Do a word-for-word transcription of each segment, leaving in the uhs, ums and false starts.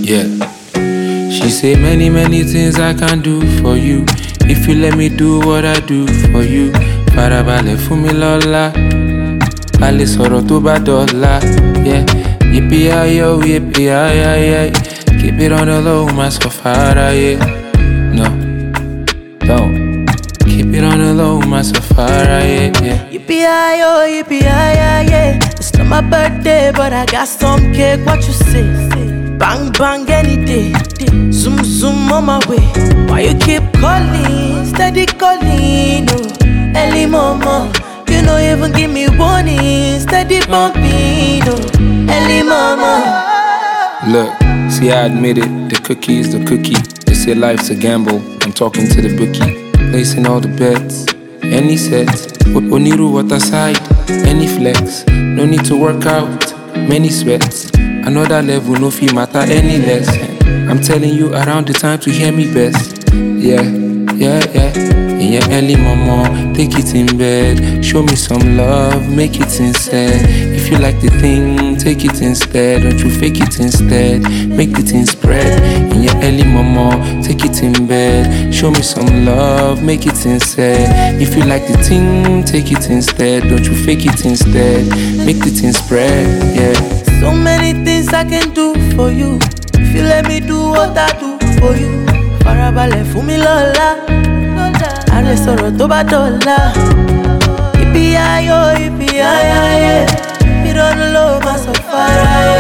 Yeah. She say many, many things I can do for you. If you let me do what I do for you. Farabalẹ̀ fún mi lọ́la. A lè sọ̀rọ̀ tó bá dọ̀la. Yeah. Yippee-yi-yo, yippee-yi-yi-yi. Keep it on the low, my so far, yeah. No, don't. Keep it on the low, my so far, yeah, yeah. Yippee-yi-yo, yippee-yi-yi-yi. It's not my birthday, but I got some cake. What you say? Bang bang any day. Zoom zoom on my way. Why you keep calling? Steady calling. Oh, early mama. You don't even give me warning. Steady bumping. Oh, early mama. Look, see I admit it. The cookie is the cookie. They say life's a gamble. I'm talking to the bookie. Placing all the bets. Any sets. Oniru water side. Any flex. No need to work out. Many sweats. Another level, no fee matter any less. I'm telling you around the time to hear me best. Yeah, yeah, yeah. In your early mama, take it in bed. Show me some love, make it sincere. If you like the thing, take it instead. Don't you fake it instead. Make the thing spread. In your early mama, take it in bed. Show me some love, make it sincere. If you like the thing, take it instead. Don't you fake it instead. Make the thing spread, yeah. So many things I can do for you. If you let me do what I do for you. Farabalẹ̀ fún mi lọ́la. A lè sọ̀rọ̀ tó bá dọ̀la. Yippee-yi-yo, yippee-yi-yi-yi. You don't know my so far,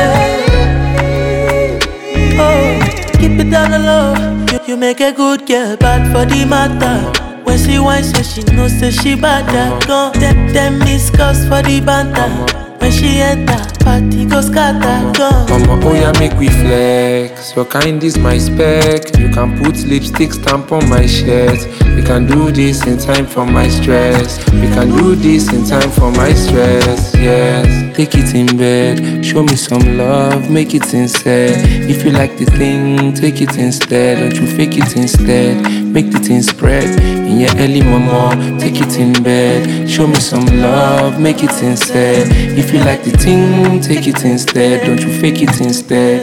yeah. Oh, keep it down the low. You, you make a good girl bad for the matter. When she whine, so she knows say she bad. Gone them, them miss calls for the banter. When she enter, party go scatter, gone. Mama, oh yeah, make we flex. Your kind is my spec. You can put lipstick stamp on my shirt. We can do this in time for my stress. We can do this in time for my stress, yes. Take it in bed, show me some love, make it sincere. If you like the thing, take it instead. Don't you fake it instead, make the thing spread. In your early mama, take it in bed. Show me some love, make it sincere. If you like the thing, take it instead. Don't you fake it instead.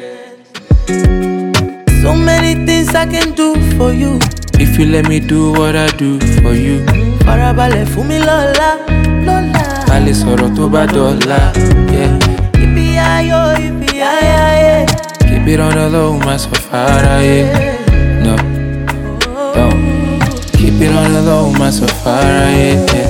So many things I can do for you. If you let me do what I do for you. Farabalẹ̀ fún mi lọ́la, lọ́la. A lè sọ̀rọ̀ tó bá dọ̀la, yeah. Yippee-yi-yo, yippee-yi-yi-yi. Keep it on the low, my so far, yeah. No, don't. Keep it on the low, my so far, yeah, yeah.